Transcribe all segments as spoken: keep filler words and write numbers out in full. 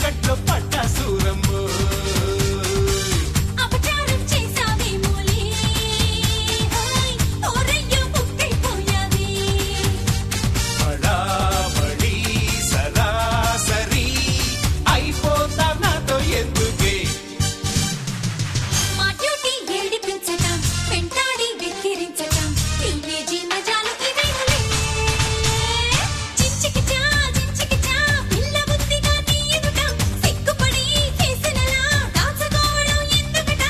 చీకట్లో పడ్డ సూరమ్ము అపచారం చేసావేమోలే హోయ్ ఓరయ్యో బుక్కైపోయావే హడాబడి సరాసరి అయిపోతా నాతో ఎందుకే మా డ్యూటీ ఏడిపించటం వెంటాడి వెక్కిరించటం టీనేజీ మజాలు ఇవేనులే చించికిచా చించికిచా పిల్ల బుద్ధిగా నీ ఎదుట సిగ్గుపడి చేసినలా దాచుకోవడం ఎందుకట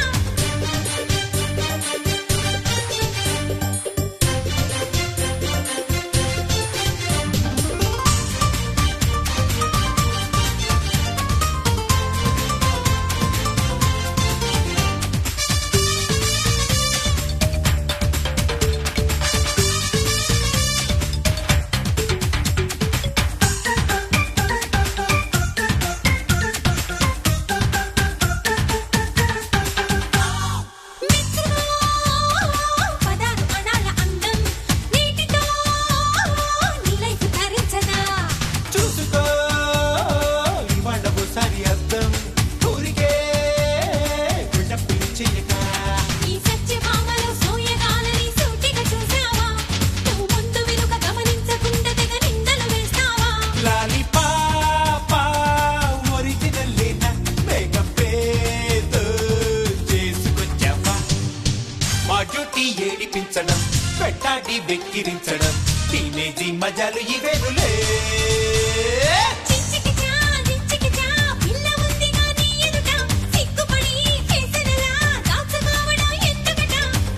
మిత్రమా పదారు అణాల అందం నీటితో నీ లైఫ్ ధరించదా చూసుకో ఇవాళ ఓసారి అద్దం ఊరికే గుండె పిలిచేయక ఈ సత్యభామలో సోయగాలని సూటిగా చూసావా నువ్వు ముందు వెనుక గమనించకుండా తెగ నిందలు వేస్తావా లాలి పాపా ఒరిజినల్ లేనా మేకప్ ఏదో చేసుకొచ్చావా మా డ్యూటీ ఏడిపించడం పెట్టాడి వెక్కిరించడం టీనేజీ మజాలు ఇవేనులే చించికిచా చించికిచా పిల్ల బుద్ధిగా నీ ఎదుట సిగ్గుపడి చేసినలా దాచుకోవడం ఎందుకట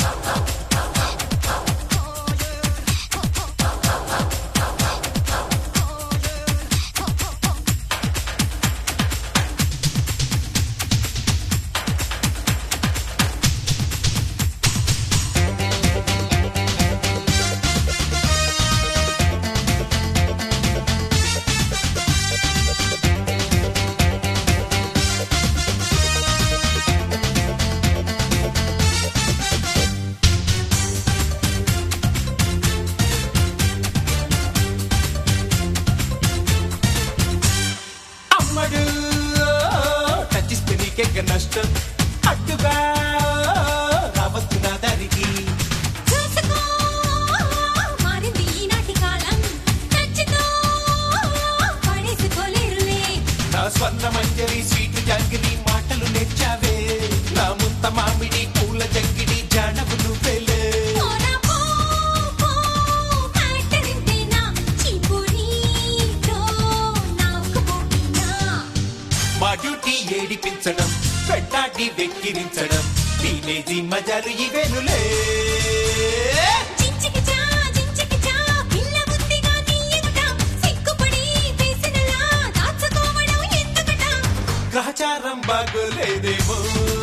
అమ్మడు టచిస్తే నీకెక్క నష్టం అడ్డుగా రావద్దు నా దారికి చూసుకో మారింది ఈనాటి కాలం నచ్చితో పడేసుకోలేరులే నా స్వర్ణ మంజరి స్వీట్ జాంగిరి మాటలు నేర్చావే నా ముంత మామిడి పూల జంగిడి జానవు నువ్వేలే పోరా పో పో ఫ్యాక్టరీంటేనా చీపురీతో నాకు పోటీనా మా డ్యూటీ ఏడిపించడం పెట్టాడి వెక్కిరించడం టీనేజీ మజాలు ఇవేనులే చించికిచా చించికిచా పిల్ల బుద్ధిగా నీ ఎదుట సిగ్గుపడి వేసినలా దాచుకోవడం ఎందుకట గ్రహచారం బాగోలేదేమో